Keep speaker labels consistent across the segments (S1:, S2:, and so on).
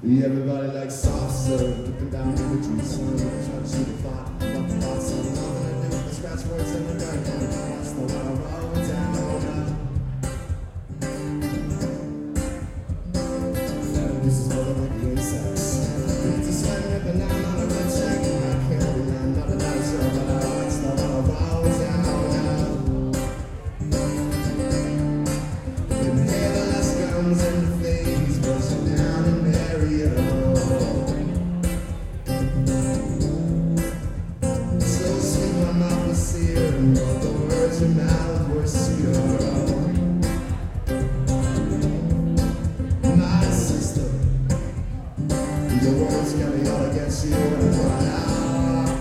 S1: Everybody likes soft serve, looking down imagery, son. Try to shoot a thought, about the thoughts of nothing to do with the scratch words in the dark. That's the one I wrote down. This is more than like the insects. It's a slang at the 9 on a red check. I can't remember, not another show, but that's the one I wrote down. Didn't hear the last guns and the things bursting down in Marietta. So sweet my mouth was seared, and all the words in your mouth were sweeter. My sister, your words got me all against you and cry out.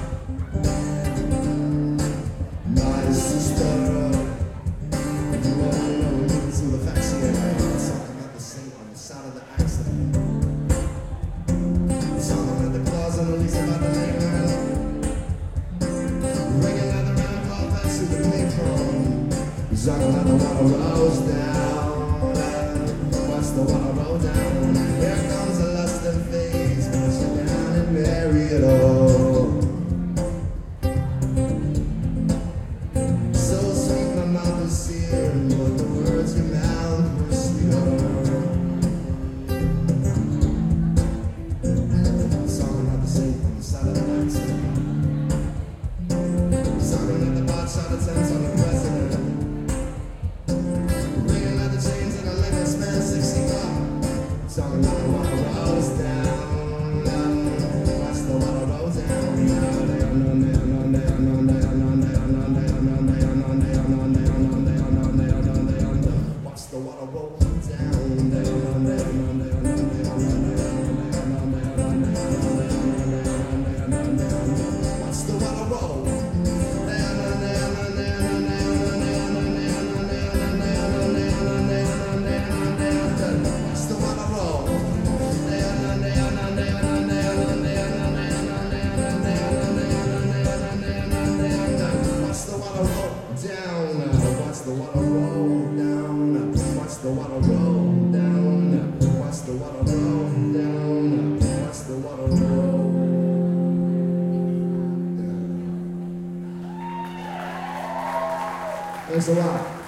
S1: My sister, you only know when you can see the facts here. Something at the scene on the side of the accident. Something at the claws and the least about the neighborhood. Ringing at the round call, that's who we came from. Something at the water rolls down. What's the water roll down? Here comes a lust and phase, pushing down and bury it all. So sweet my mouth is seared, but the words your mouth were sweeter. Something at the sink on the side of the accident. Something at the bot shot of tents on the president. Ringing at the chains and I let this man 65. Talking about the water rolls down. Watch the water roll down. Watch the water roll down. Watch the water roll. Watch the water roll down. Watch the water roll down. Watch the water roll down. Watch the water roll down. Thanks a lot.